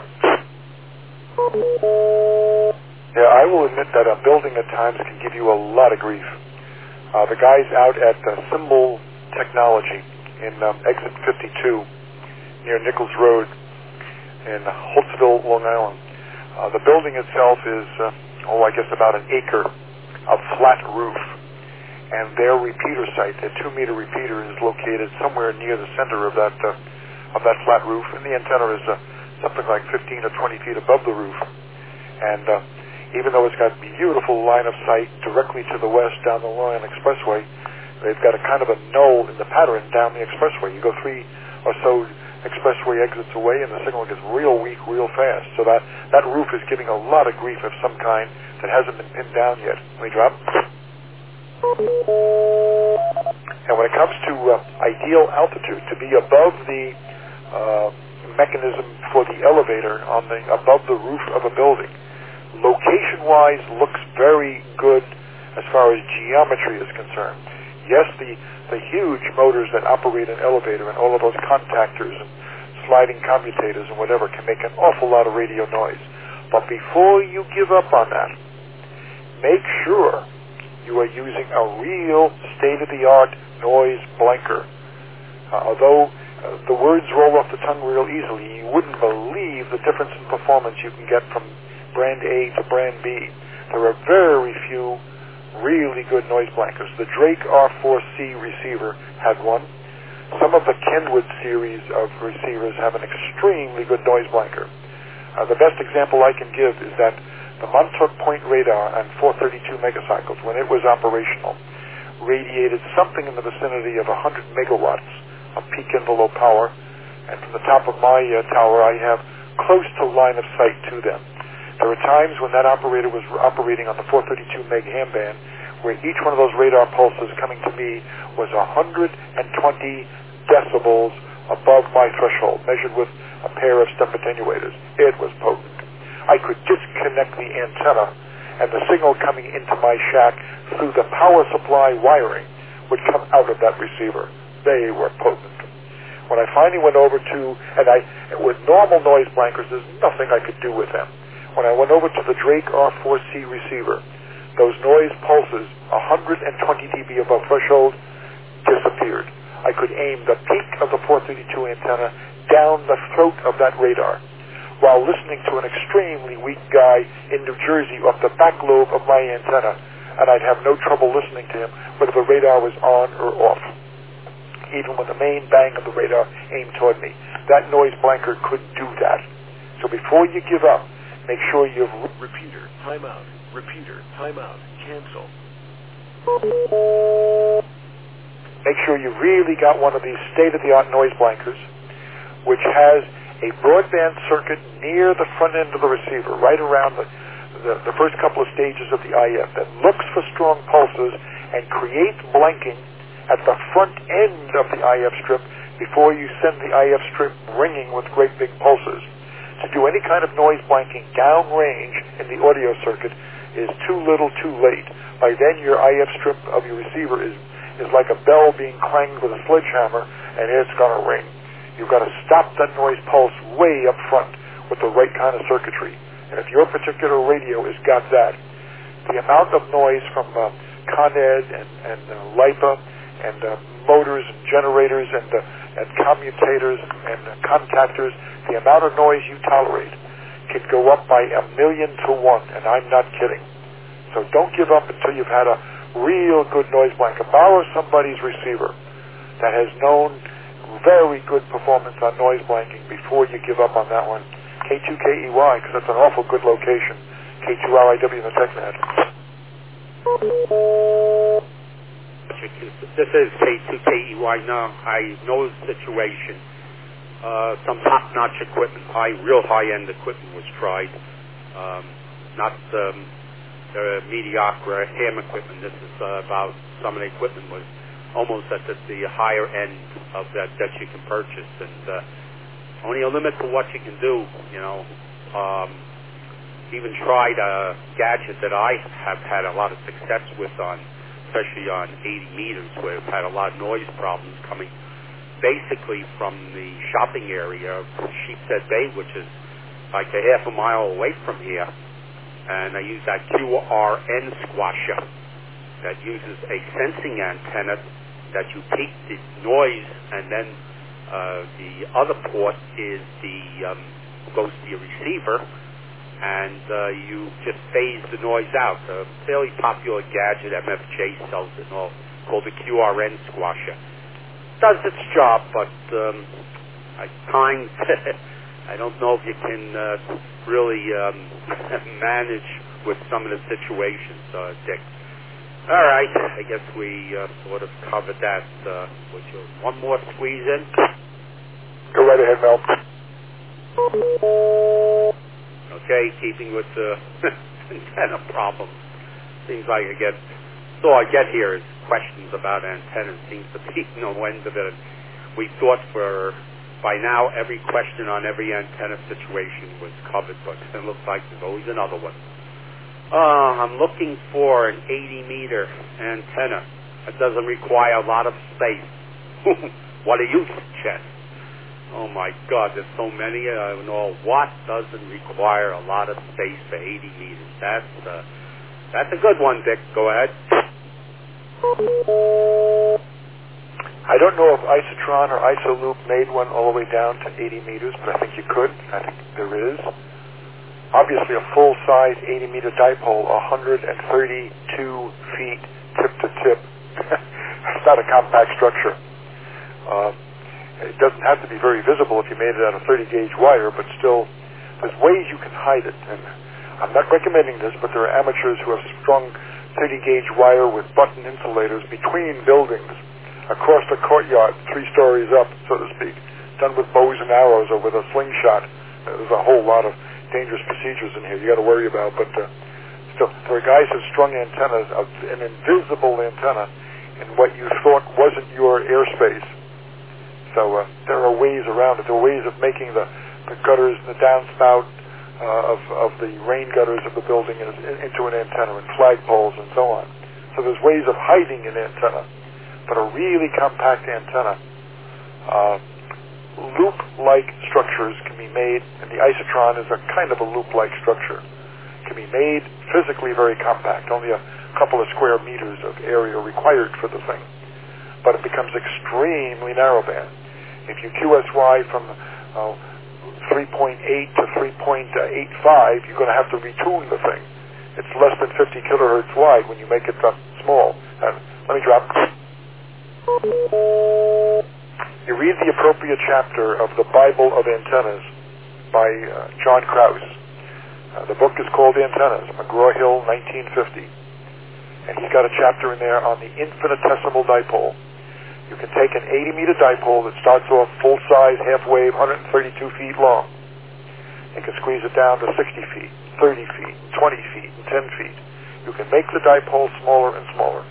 Yeah, I will admit that a building at times can give you a lot of grief. Uh, the guys out at uh, Symbol Technology in um, Exit fifty-two near Nichols Road in Holtzville, Long Island. Uh, the building itself is, uh, oh, I guess about an acre a flat roof. And their repeater site, their two-meter repeater, is located somewhere near the center of that uh, of that flat roof, and the antenna is uh, something like fifteen or twenty feet above the roof. And uh, even though it's got beautiful line of sight directly to the west down the Lorient Expressway, they've got a kind of a knoll in the pattern down the expressway. You go three or so expressway exits away, and the signal gets real weak real fast. So that, that roof is giving a lot of grief of some kind that hasn't been pinned down yet. Let me drop. And when it comes to uh, ideal altitude, to be above the uh, mechanism for the elevator on the above the roof of a building, location-wise looks very good as far as geometry is concerned. Yes, the, the huge motors that operate an elevator and all of those contactors and sliding commutators and whatever can make an awful lot of radio noise. But before you give up on that, make sure you are using a real state-of-the-art noise blanker. Uh, although uh, the words roll off the tongue real easily, you wouldn't believe the difference in performance you can get from brand A to brand B. There are very few really good noise blankers. The Drake R four C receiver had one. Some of the Kenwood series of receivers have an extremely good noise blanker. Uh, the best example I can give is that the Montauk Point radar on four thirty-two megacycles, when it was operational, radiated something in the vicinity of one hundred megawatts of peak envelope power, and from the top of my uh, tower I have close to line of sight to them. There were times when that operator was operating on the four thirty-two meg ham band where each one of those radar pulses coming to me was one hundred twenty decibels above my threshold, measured with a pair of step attenuators. It was potent. I could disconnect the antenna, and the signal coming into my shack through the power supply wiring would come out of that receiver. They were potent. When I finally went over to, and I, with normal noise blankers, there's nothing I could do with them. When I went over to the Drake R four C receiver, those noise pulses, one hundred twenty decibels above threshold, disappeared. I could aim the peak of the four thirty-two antenna down the throat of that radar, while listening to an extremely weak guy in New Jersey off the back lobe of my antenna, and I'd have no trouble listening to him whether the radar was on or off, even with the main bang of the radar aimed toward me. That noise blanker could do that. So before you give up, make sure you've... Repeater, timeout, repeater, timeout, cancel. Make sure you really got one of these state-of-the-art noise blankers, which has a broadband circuit near the front end of the receiver, right around the, the, the first couple of stages of the I F, that looks for strong pulses and creates blanking at the front end of the I F strip before you send the I F strip ringing with great big pulses. To do any kind of noise blanking downrange in the audio circuit is too little too late. By then your I F strip of your receiver is, is like a bell being clanged with a sledgehammer, and it's going to ring. You've got to stop that noise pulse way up front with the right kind of circuitry. And if your particular radio has got that, the amount of noise from uh, Con Ed and, and uh, LIPA and uh, motors and generators and, uh, and commutators and uh, contactors, the amount of noise you tolerate can go up by a million to one, and I'm not kidding. So don't give up until you've had a real good noise blanker. Borrow somebody's receiver that has known very good performance on noise blanking before you give up on that one. K two K E Y, because that's an awful good location. K two R I W in the TechNet. This is K two K E Y. Now, I know the situation. Uh, some top-notch equipment, high, real high-end equipment was tried. Um, not um, the mediocre ham equipment. This is uh, about some of the equipment was almost at the, the higher end of that that you can purchase, and uh, only a limit to what you can do. You know, um, even tried a gadget that I have had a lot of success with on, especially on eighty meters, where I've had a lot of noise problems coming basically from the shopping area of Sheepshead Bay, which is like a half a mile away from here, and I use that Q R N squasher that uses a sensing antenna that you peak the noise, and then uh, the other port is the um, goes to your receiver, and uh, you just phase the noise out. A fairly popular gadget, M F J sells it and all, called the Q R N squasher. Does its job, but um, at times I don't know if you can uh, really um, manage with some of the situations, uh, Dick. All right, I guess we uh, sort of covered that. Uh, would you one more squeeze in? Go right ahead, Mel. Okay, keeping with the antenna problem. Seems like I get, so I get here is questions about antennas. Seems to be no end of it. We thought for, by now, every question on every antenna situation was covered, but it looks like there's always another one. Uh, I'm looking for an eighty meter antenna that doesn't require a lot of space. What do you suggest? Oh my God, there's so many. I don't know what doesn't require a lot of space for eighty meters. That's uh, that's a good one, Dick. Go ahead. I don't know if Isotron or Isoloop made one all the way down to eighty meters, but I think you could. I think there is. Obviously, a full-size eighty meter dipole, one hundred thirty-two feet tip to tip. It's not a compact structure. Uh, it doesn't have to be very visible if you made it out of thirty gauge wire, but still, there's ways you can hide it. And I'm not recommending this, but there are amateurs who have strung thirty gauge wire with button insulators between buildings across the courtyard, three stories up, so to speak, done with bows and arrows or with a slingshot. There's a whole lot of dangerous procedures in here you got to worry about, but uh, still, there are guys who strung antennas, uh, an invisible antenna, in what you thought wasn't your airspace. So uh, there are ways around it. There are ways of making the, the gutters, the downspout uh, of, of the rain gutters of the building in, into an antenna, and flagpoles and so on. So there's ways of hiding an antenna, but a really compact antenna. Uh, loop-like structures can be made, and the Isotron is a kind of a loop-like structure. Can be made physically very compact, only a couple of square meters of area required for the thing. But it becomes extremely narrowband. If you Q S Y from uh, three point eight to three point eight five, you're going to have to retune the thing. It's less than fifty kilohertz wide when you make it that small. Uh, let me drop. You read the appropriate chapter of The Bible of Antennas by uh, John Krause. Uh, the book is called Antennas, McGraw-Hill, nineteen fifty. And he's got a chapter in there on the infinitesimal dipole. You can take an eighty meter dipole that starts off full-size, half-wave, one hundred thirty-two feet long. You can squeeze it down to sixty feet, thirty feet, twenty feet, and ten feet. You can make the dipole smaller and smaller.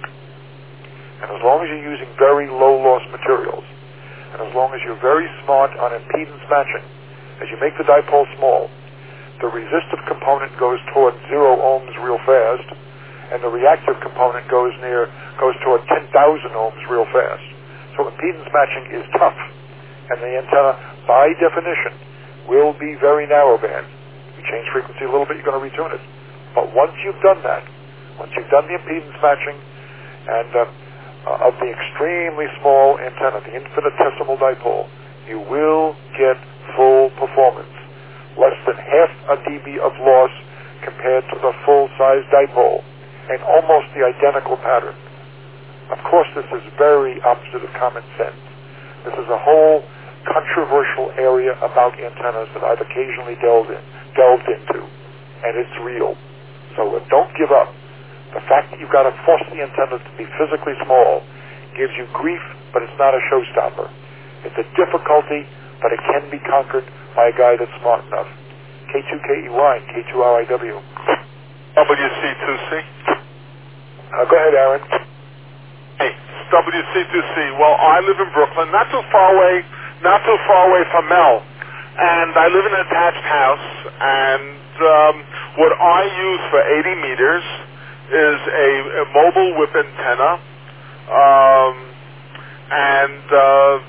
And as long as you're using very low-loss materials, and as long as you're very smart on impedance matching, as you make the dipole small, the resistive component goes toward zero ohms real fast, and the reactive component goes near goes toward ten thousand ohms real fast. So impedance matching is tough, and the antenna, by definition, will be very narrowband. You change frequency a little bit, you're going to retune it. But once you've done that, once you've done the impedance matching, and uh, Uh, of the extremely small antenna, the infinitesimal dipole, you will get full performance. Less than half a dB of loss compared to the full-size dipole, and almost the identical pattern. Of course, this is very opposite of common sense. This is a whole controversial area about antennas that I've occasionally delved in, delved into, and it's real. So uh, don't give up. The fact that you've got to force the antenna to be physically small gives you grief, but it's not a showstopper. It's a difficulty, but it can be conquered by a guy that's smart enough. K two K E Y, K two R I W. W C two C. Uh, go ahead, Aaron. Hey, W C two C. Well, I live in Brooklyn, not too far away, not too far away from Mel. And I live in an attached house, and um, what I use for eighty meters is a, a mobile whip antenna, um, and uh,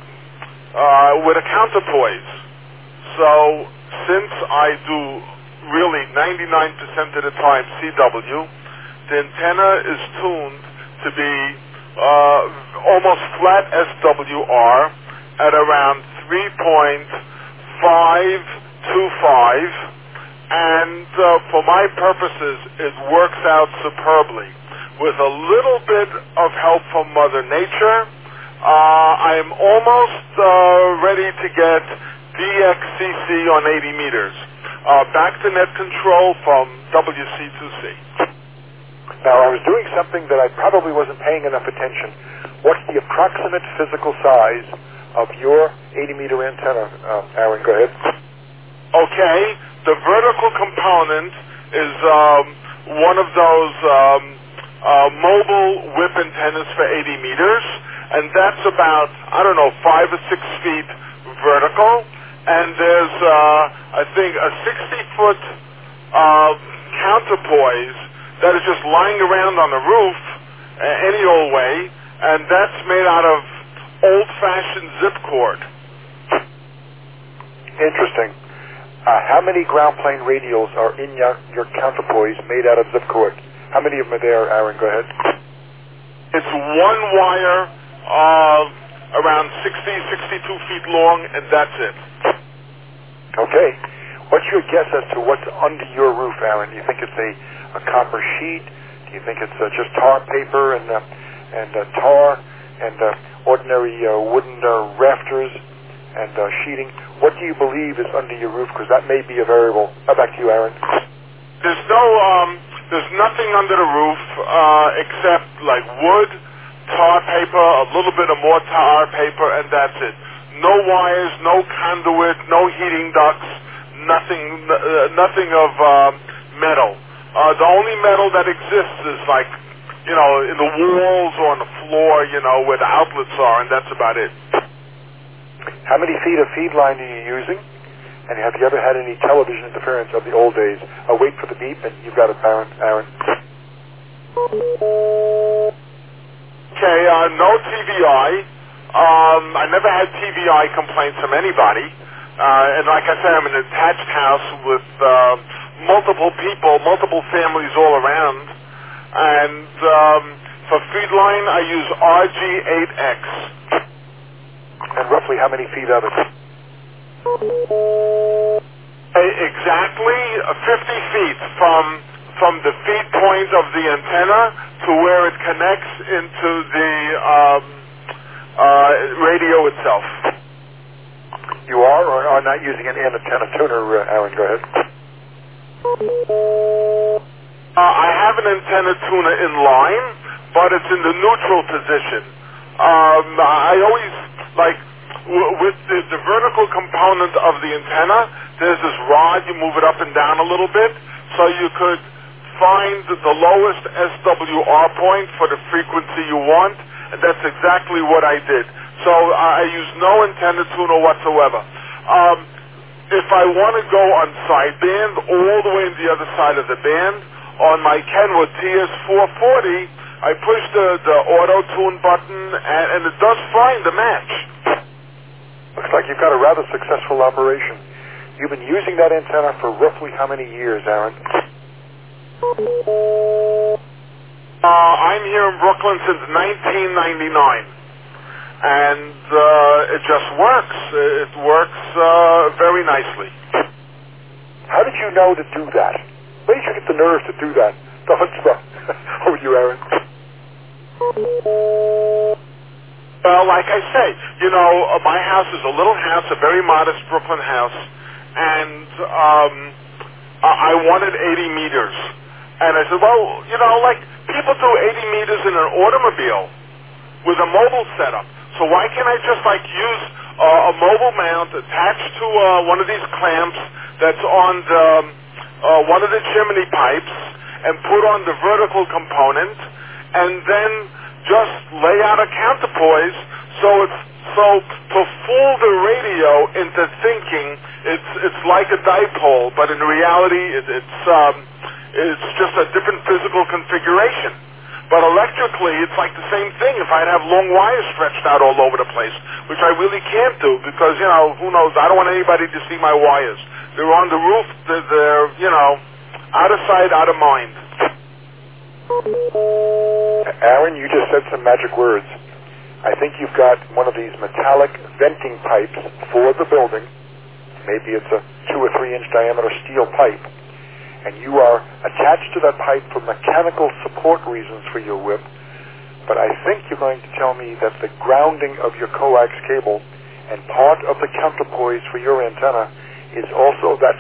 uh, with a counterpoise. So since I do really ninety-nine percent of the time C W, the antenna is tuned to be uh, almost flat S W R at around three point five two five and uh, for my purposes, it works out superbly. With a little bit of help from Mother Nature, uh, I'm almost uh, ready to get D X C C on eighty meters. Uh, back to net control from W C two C. Now, I was doing something that I probably wasn't paying enough attention. What's the approximate physical size of your eighty meter antenna? Um, Aaron, go ahead. Okay, the vertical component is um, one of those um, uh, mobile whip antennas for eighty meters, and that's about, I don't know, five or six feet vertical. And there's, uh, I think, a sixty-foot uh, counterpoise that is just lying around on the roof uh, any old way, and that's made out of old-fashioned zip cord. Interesting. Uh, how many ground plane radials are in your, your counterpoise made out of zip cord? How many of them are there, Aaron? Go ahead. It's one wire, uh, around sixty, sixty-two feet long, and that's it. Okay. What's your guess as to what's under your roof, Aaron? Do you think it's a, a copper sheet? Do you think it's uh, just tar paper and uh, and uh, tar and uh, ordinary uh, wooden uh, rafters and uh, sheeting? What do you believe is under your roof? Because that may be a variable. Uh, back to you, Aaron. There's no, um, there's nothing under the roof uh, except like wood, tar paper, a little bit of more tar paper, and that's it. No wires, no conduit, no heating ducts, nothing, uh, nothing of uh, metal. Uh, the only metal that exists is like, you know, in the walls or on the floor, you know, where the outlets are, and that's about it. How many feet of feed line are you using? And have you ever had any television interference of the old days? Uh, wait for the beep, and you've got it, Aaron. Aaron. Okay, uh, no T V I. Um, I never had T V I complaints from anybody. Uh, and like I said, I'm in an attached house with uh, multiple people, multiple families all around. And um, for feed line, I use R G eight X. And roughly how many feet of it? Exactly fifty feet from from the feed point of the antenna to where it connects into the um, uh, radio itself. You are or are not using an antenna tuner, uh, Aaron? Go ahead. Uh, I have an antenna tuner in line, but it's in the neutral position. Um, I always, like, w- with the, the vertical component of the antenna, there's this rod, you move it up and down a little bit, so you could find the lowest S W R point for the frequency you want, and that's exactly what I did. So I use no antenna tuner whatsoever. Um, if I want to go on sideband, all the way on the other side of the band, on my Kenwood T S four forty, I push the, the auto-tune button, and, and it does find the match. Looks like you've got a rather successful operation. You've been using that antenna for roughly how many years, Aaron? Uh, I'm here in Brooklyn since nineteen ninety-nine, and uh, it just works. It works uh, very nicely. How did you know to do that? Where did you get the nerve to do that? The chutzpah. Over to you, Aaron. Well, like I say, you know, uh, my house is a little house, a very modest Brooklyn house, and um, I-, I wanted eighty meters. And I said, well, you know, like, people do eighty meters in an automobile with a mobile setup. So why can't I just, like, use uh, a mobile mount attached to uh, one of these clamps that's on the, uh, one of the chimney pipes and put on the vertical component and then just lay out a counterpoise so it's, so to fool the radio into thinking it's, it's like a dipole, but in reality it, it's, um, it's just a different physical configuration. But electrically, it's like the same thing if I'd have long wires stretched out all over the place, which I really can't do because, you know, who knows, I don't want anybody to see my wires. They're on the roof, they're, they're you know, out of sight, out of mind. Aaron, you just said some magic words. I think you've got one of these metallic venting pipes for the building, maybe it's a two or three inch diameter steel pipe, and you are attached to that pipe for mechanical support reasons for your whip, but I think you're going to tell me that the grounding of your coax cable and part of the counterpoise for your antenna is also that